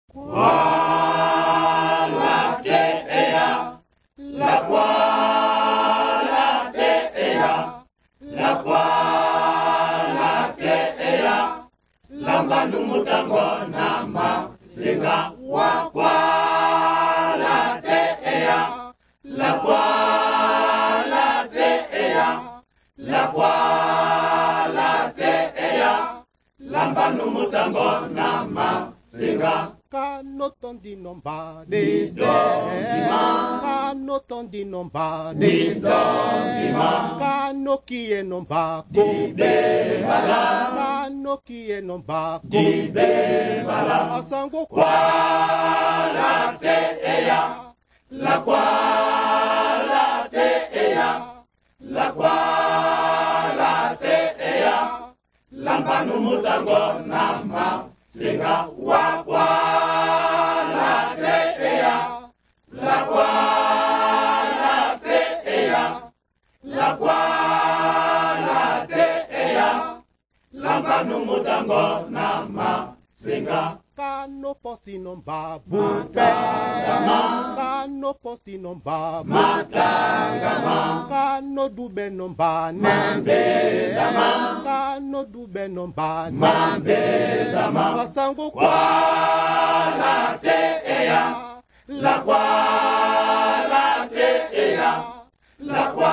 Kwa te ea, la kwa te ea, la kwa te ea, lambanu mutango na masinga wa kwa te ea, la kwa te ea, la kwa te ea, lambanu mutango na masinga. Kano tondi nomba dese, kano tondi nomba dese, kano kie nomba kobe, kano kie nomba kobe, asango kwa la te ea, la kwa te ea, la kwa te ea, lambanu mutango na masinga wa kwa te ea, la kwa te ea, la kwa te ea, lambanu mutango na masinga. Kano posi nomba bute, kano posi nomba matangama, kano dube nomba nembe, kano dube nomba mambe dama, asango kwa la te ea, la kwa te ea, la kwa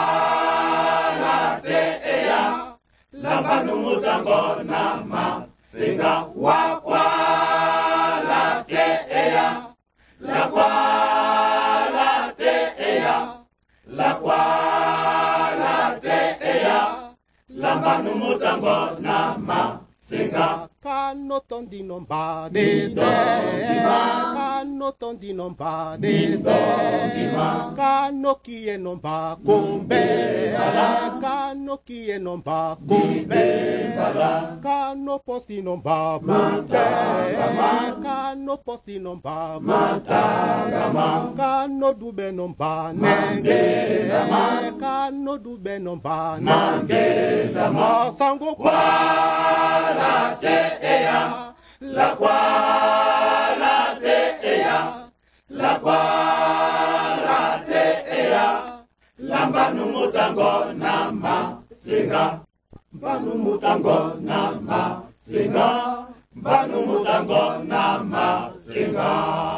te ea, lambanu mutango na masinga wa kwa te ea, la kwa te ea, la kwa te ea, lambanu mutango na masinga. Kano tondi nomba dese, kano tondi nomba dese, kano kie nomba kombe, kano kie nomba kombe, kano posi nomba bute, kano posi nomba matangama, kano dube nomba nenge, kano dube nomba nenge, masango kwa la te ea, la kwa te ea, la kwa te ea, lambanu mutango na masinga, mbanu mutango na masinga, mbanu mutango na masinga.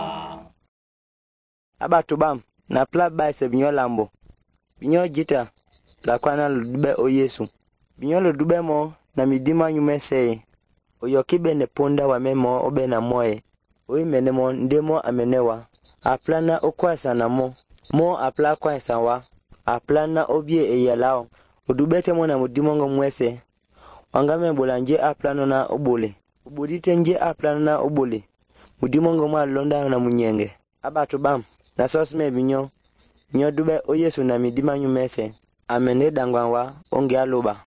Abatu bam na pla baise binyo lambo binyo jita la kwana ludube o Yesu binyo ludube mo na midima nyumese oyokibe ne ponda wa memo obe na moe oi menemo ndemo amenewa aplana okwasa na mo apla kwasa wa aplana obie eyalao odubete mo na mudimongo mwese wangame bolanje aplano na obole obodite nje aplano na obole mudimongo mwa londa na munyenge. Abatu bam na sosme binyo dube o Yesu na midima nyumese amene dangwanwa onge aluba.